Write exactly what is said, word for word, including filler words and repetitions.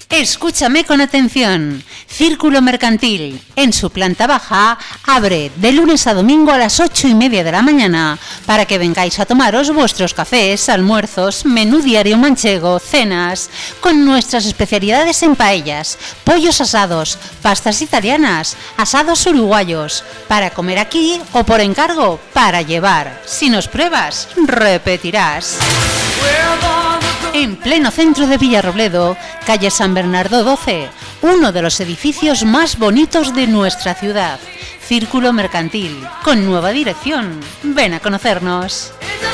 Escúchame con atención. Círculo Mercantil, en su planta baja, abre de lunes a domingo a las ocho y media de la mañana para que vengáis a tomaros vuestros cafés, almuerzos, menú diario manchego, cenas, con nuestras especialidades en paellas, pollos asados, pastas italianas, asados uruguayos, para comer aquí o por encargo, para llevar. Si nos pruebas, repetirás. En pleno centro de Villarrobledo, calle San Bernardo doce, uno de los edificios más bonitos de nuestra ciudad. Círculo Mercantil, con nueva dirección. Ven a conocernos.